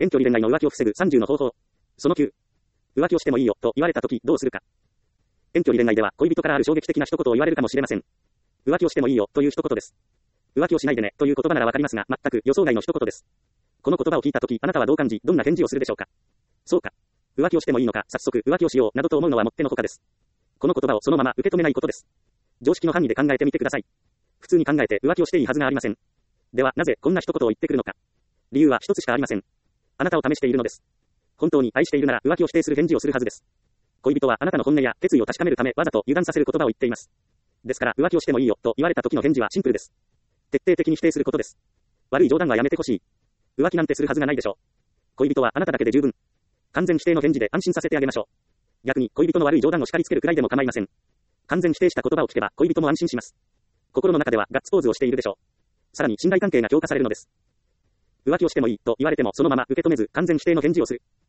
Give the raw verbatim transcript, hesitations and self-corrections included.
遠距離恋愛の浮気を防ぐさんじゅうの方法。そのきゅう。浮気をしてもいいよと言われたときどうするか。遠距離恋愛では恋人からある衝撃的な一言を言われるかもしれません。浮気をしてもいいよという一言です。浮気をしないでねという言葉ならわかりますが、全く予想外の一言です。この言葉を聞いたとき、あなたはどう感じ、どんな返事をするでしょうか。そうか。浮気をしてもいいのか、早速浮気をしようなどと思うのはもってのほかです。この言葉をそのまま受け止めないことです。常識の範囲で考えてみてください。普通に考えて浮気をしていいはずがありません。ではなぜこんな一言を言ってくるのか。理由は一つしかありません。あなたを試しているのです。本当に愛しているなら浮気を否定する返事をするはずです。恋人はあなたの本音や決意を確かめるためわざと油断させる言葉を言っています。ですから浮気をしてもいいよと言われた時の返事はシンプルです。徹底的に否定することです。悪い冗談はやめてほしい。浮気なんてするはずがないでしょう。恋人はあなただけで十分。完全否定の返事で安心させてあげましょう。逆に恋人の悪い冗談を叱りつけるくらいでも構いません。完全否定した言葉を聞けば恋人も安心します。心の中ではガッツポーズをしているでしょう。さらに信頼関係が強化されるのです。浮気をしてもいいと言われてもそのまま受け止めず完全否定の返事をする。